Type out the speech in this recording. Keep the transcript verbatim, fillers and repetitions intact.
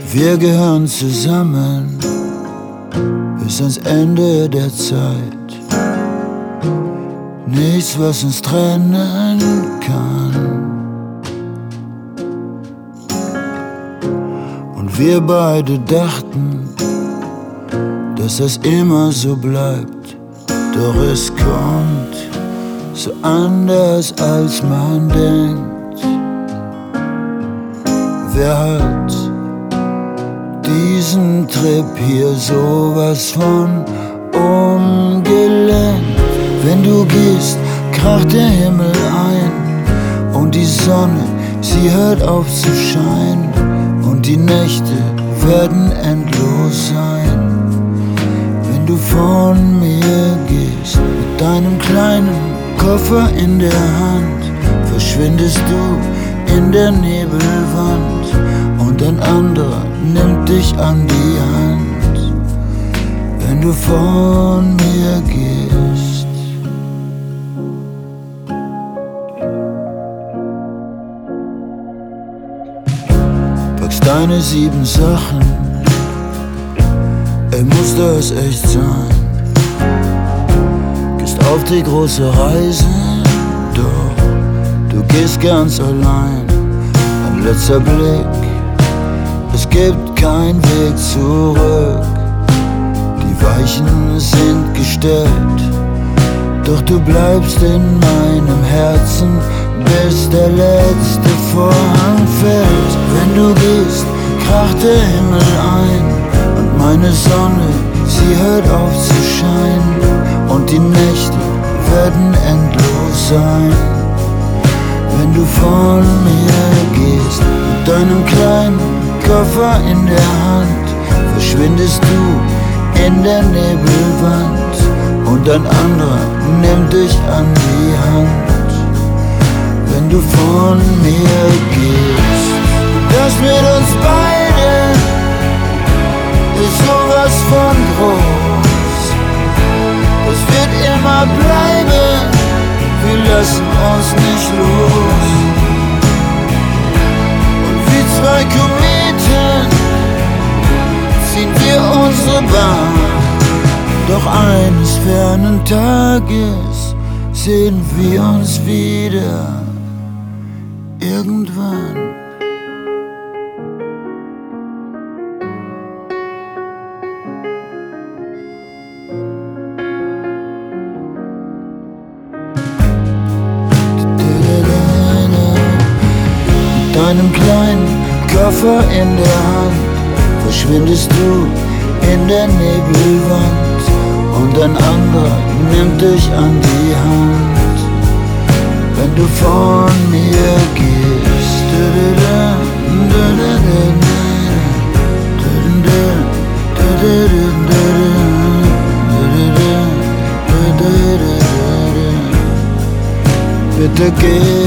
Wir gehören zusammen bis ans Ende der Zeit. Nichts, was uns trennen kann. Und wir beide dachten, dass es immer so bleibt. Doch es kommt so anders, als man denkt. Wer hat diesen Trip hier sowas von umgelenkt? Wenn du gehst, kracht der Himmel ein und die Sonne, sie hört auf zu scheinen und die Nächte werden endlos sein. Wenn du von mir gehst, mit deinem kleinen Koffer in der Hand, verschwindest du in der Nebelwand und ein anderer nimmt dich an die Hand. Wenn du von mir gehst, packst deine sieben Sachen, ey, muss das echt sein? Gehst auf die große Reise, doch du gehst ganz allein. Ein letzter Blick, es gibt keinen Weg zurück. Die Weichen sind gestellt, doch du bleibst in meinem Herzen, bis der letzte Vorhang fällt. Wenn du gehst, kracht der Himmel ein und meine Sonne, sie hört auf zu scheinen und die Nächte werden endlos sein. Wenn du von mir gehst, mit deinem kleinen Koffer in der Hand, verschwindest du in der Nebelwand und ein anderer nimmt dich an die Hand. Wenn du von mir gehst, das mit uns beiden ist sowas von groß. Das wird immer bleiben, wir lassen uns nicht los. Und wie zwei Kometen ziehen wir unsere Bahn, doch eines fernen Tages sehen wir uns wieder irgendwann. Mit deinem kleinen Koffer in der Hand verschwindest du in der Nebelwand und ein anderer nimmt dich an die Hand. Wenn du von mir gehst, bitte geh.